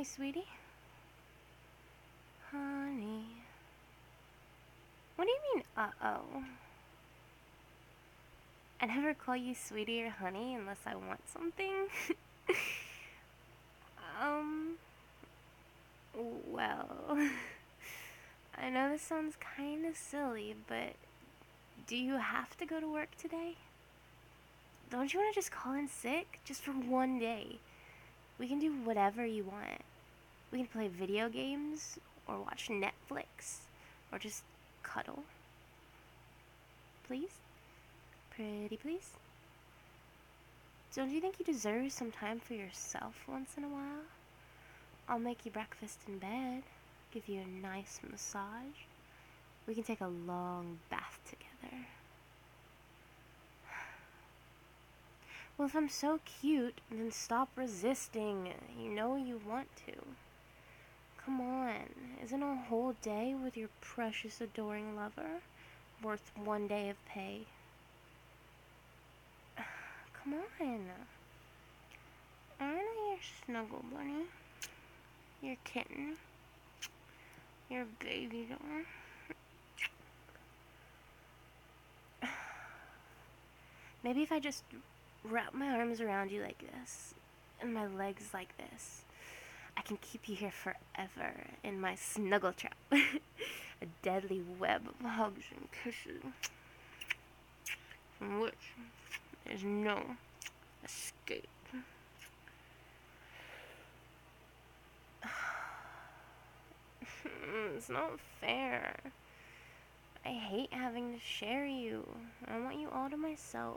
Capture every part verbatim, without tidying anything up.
Hey, sweetie. Honey. What do you mean, uh-oh? I never call you sweetie or honey unless I want something. um, well, I know this sounds kind of silly, but do you have to go to work today? Don't you want to just call in sick? Just for one day. We can do whatever you want. We can play video games, or watch Netflix, or just cuddle. Please? Pretty please? Don't you think you deserve some time for yourself once in a while? I'll make you breakfast in bed, give you a nice massage. We can take a long bath together. Well, if I'm so cute, then stop resisting. You know you want to. Come on, isn't a whole day with your precious, adoring lover worth one day of pay? Come on. I know your snuggle bunny. Your kitten. Your baby doll. Maybe if I just wrap my arms around you like this, and my legs like this, I can keep you here forever in my snuggle trap. A deadly web of hugs and kisses, from which there's no escape. It's not fair. I hate having to share you. I want you all to myself.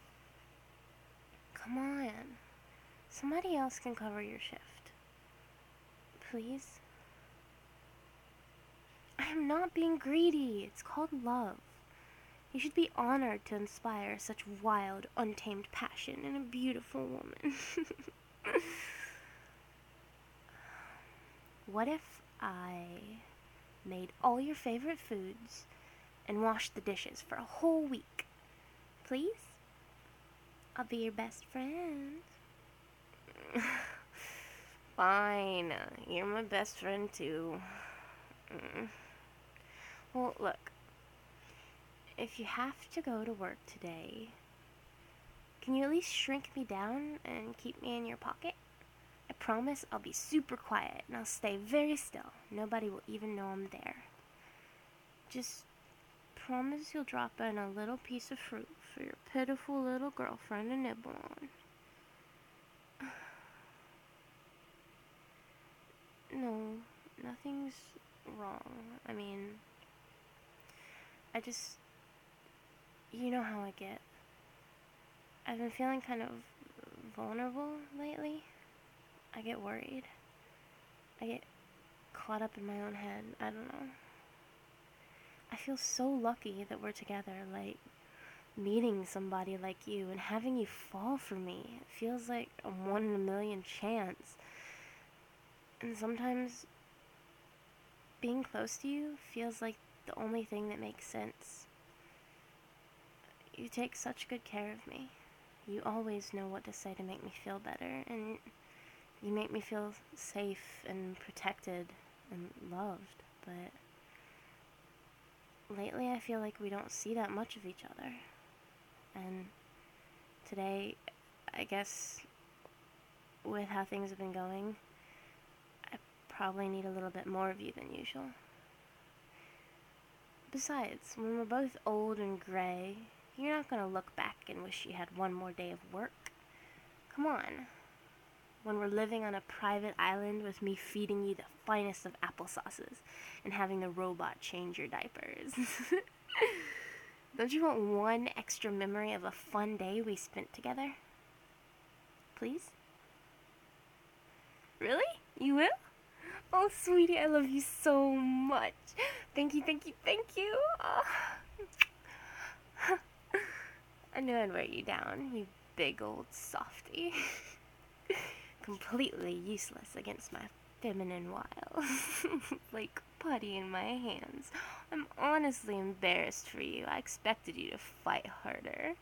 Come on. Somebody else can cover your shift. Please? I am not being greedy. It's called love. You should be honored to inspire such wild, untamed passion in a beautiful woman. What if I made all your favorite foods and washed the dishes for a whole week? Please? I'll be your best friend. Fine. You're my best friend, too. Mm. Well, look. If you have to go to work today, can you at least shrink me down and keep me in your pocket? I promise I'll be super quiet and I'll stay very still. Nobody will even know I'm there. Just promise you'll drop in a little piece of fruit for your pitiful little girlfriend to nibble on. No, nothing's wrong. I mean, I just, you know how I get. I've been feeling kind of vulnerable lately. I get worried. I get caught up in my own head. I don't know. I feel so lucky that we're together, like meeting somebody like you and having you fall for me. It feels like a one in a million chance. And sometimes being close to you feels like the only thing that makes sense. You take such good care of me. You always know what to say to make me feel better, and you make me feel safe and protected and loved, but lately I feel like we don't see that much of each other. And today, I guess, with how things have been going, I probably need a little bit more of you than usual. Besides, when we're both old and gray, you're not gonna look back and wish you had one more day of work. Come on. When we're living on a private island with me feeding you the finest of applesauces and having the robot change your diapers. Don't you want one extra memory of a fun day we spent together? Please? Really? You will? Oh, sweetie, I love you so much. Thank you, thank you, thank you. Oh. I knew I'd wear you down, you big old softy. Completely useless against my feminine wiles. Like putty in my hands. I'm honestly embarrassed for you. I expected you to fight harder.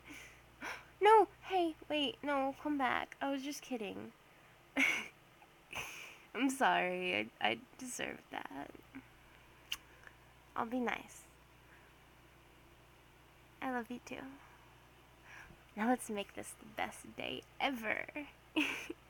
No, hey, wait, no, come back. I was just kidding. I'm sorry. I, I deserve that. I'll be nice. I love you too. Now let's make this the best day ever.